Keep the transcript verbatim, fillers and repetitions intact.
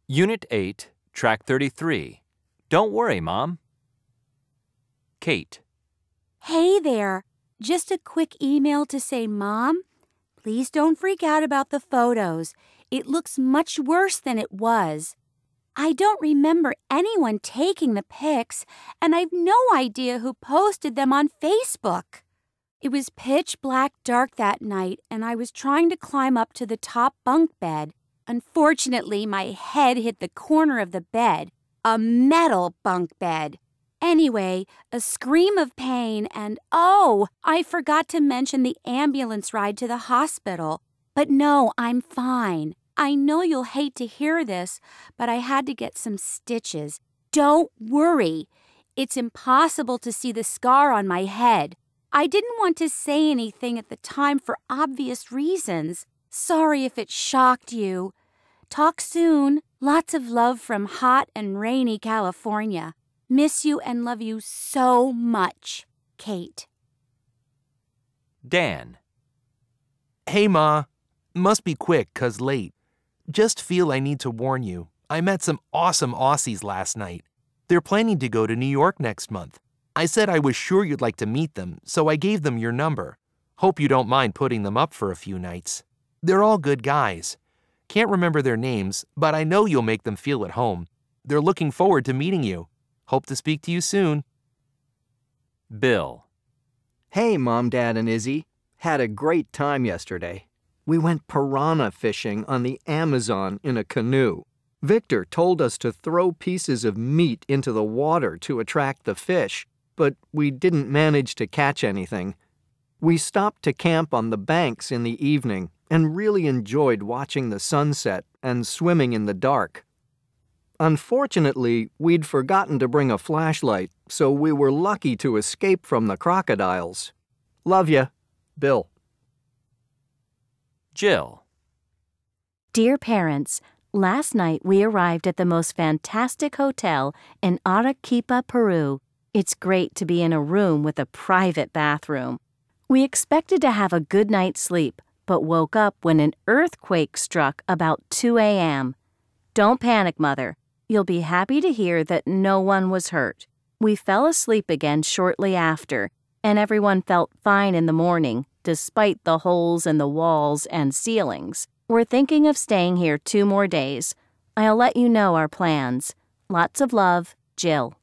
Unit eight, Track thirty-three. Don't worry, Mom. Kate. Hey there. Just a quick email to say, Mom, please don't freak out about the photos. It looks much worse than it was. I don't remember anyone taking the pics, and I've no idea who posted them on Facebook. It was pitch black dark that night, and I was trying to climb up to the top bunk bed. Unfortunately, my head hit the corner of the bed, a metal bunk bed. Anyway, a scream of pain and, oh, I forgot to mention the ambulance ride to the hospital. But no, I'm fine. I know you'll hate to hear this, but I had to get some stitches. Don't worry. It's impossible to see the scar on my head. I didn't want to say anything at the time for obvious reasons. Sorry if it shocked you. Talk soon. Lots of love from hot and rainy California. Miss you and love you so much, Kate. Dan. Hey, Ma. Must be quick 'cause late. Just feel I need to warn you. I met some awesome Aussies last night. They're planning to go to New York next month. I said I was sure you'd like to meet them, so I gave them your number. Hope you don't mind putting them up for a few nights. They're all good guys. Can't remember their names, but I know you'll make them feel at home. They're looking forward to meeting you. Hope to speak to you soon. Bill. Hey, Mom, Dad, and Izzy. Had a great time yesterday. We went piranha fishing on the Amazon in a canoe. Victor told us to throw pieces of meat into the water to attract the fish, but we didn't manage to catch anything. We stopped to camp on the banks in the evening and really enjoyed watching the sunset and swimming in the dark. Unfortunately, we'd forgotten to bring a flashlight, so we were lucky to escape from the crocodiles. Love ya, Bill. Jill. Dear parents, last night we arrived at the most fantastic hotel in Arequipa, Peru. It's great to be in a room with a private bathroom. We expected to have a good night's sleep, but woke up when an earthquake struck about two a.m. Don't panic, Mother. You'll be happy to hear that no one was hurt. We fell asleep again shortly after, and everyone felt fine in the morning, despite the holes in the walls and ceilings. We're thinking of staying here two more days. I'll let you know our plans. Lots of love, Jill.